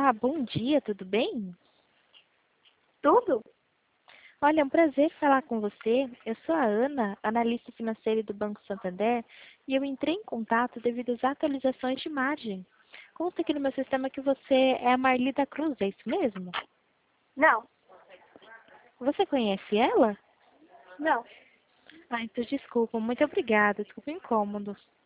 Olá, bom dia, tudo bem? Tudo? Olha, é um prazer falar com você. Eu sou a Ana, analista financeira do Banco Santander, e eu entrei em contato devido às atualizações de imagem. Consta aqui no meu sistema que você é a Marli da Cruz, é isso mesmo? Não, Você conhece ela? não. Ah, então desculpa, muito obrigada, desculpa o incômodo.